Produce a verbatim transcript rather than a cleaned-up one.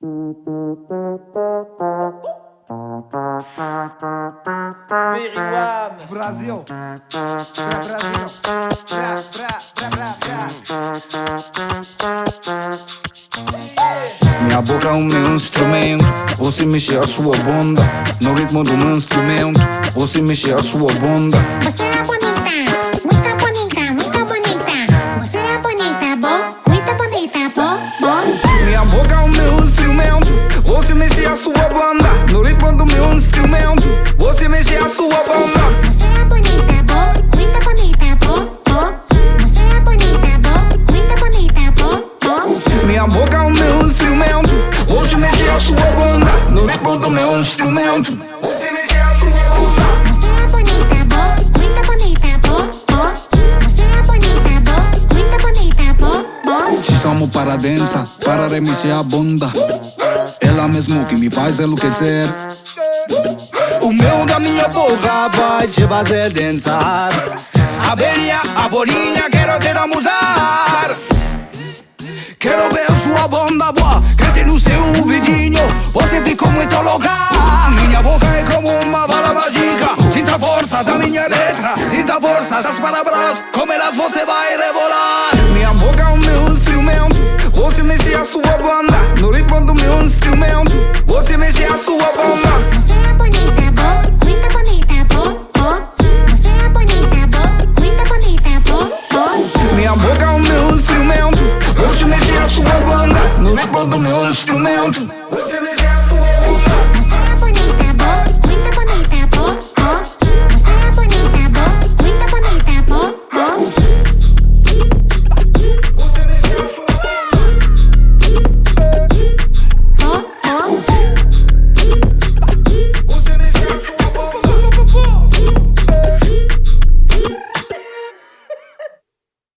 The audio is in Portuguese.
Periwam Brasil, pra Brasil, pra, pra, pra, pra, pra. Minha boca é o meu instrumento, você mexe a sua bunda. No ritmo do meu instrumento, você mexe a sua bunda. Você é bonita, muito bonita, muito bonita. Você é bonita, bom, muito bonita, bom, bom. Minha boca é o meu instrumento, você mexe a sua bunda. No ritmo do meu instrumento, você mexe a sua bunda. Você é bonita, bom, muito bonita, bom, bom. Você é bonita, bom, muito bonita, bom, bom. Minha boca é o meu instrumento, você mexe a sua bunda. No ritmo do meu instrumento, você mexe a sua bunda. Você é bonita, bom, muito bonita, bom, bom. Você é bonita, bom, muito bonita, bom, bom. Te chamo para dança, para remexer a bunda. Ela mesmo que me faz enlouquecer. O meu da minha boca vai te fazer dançar. A belinha, a bolinha, quero te namorar. Quero ver sua bunda voar, grite no seu ouvidinho. Você ficou muito louca. Minha boca é como uma bala mágica. Sinta a força da minha letra, sinta a força das palavras, como elas você vai rebolar. Minha boca é o meu instrumento, você mexe a sua bunda. No ritmo do meu instrumento, você mexe a sua bunda. Você é bonita, bom, muito bonita, bom, bom. Você é bonita, bom, muito bonita, bom, bom. Minha boca é o meu instrumento, você mexe a sua bunda. No ritmo do meu instrumento, você mexe a sua bunda. Você é bonita, bom, muito bonita, bom, bom. Você é bonita, bom, muito bonita, bom, bom. Você mexe a sua bunda. Bom, bom.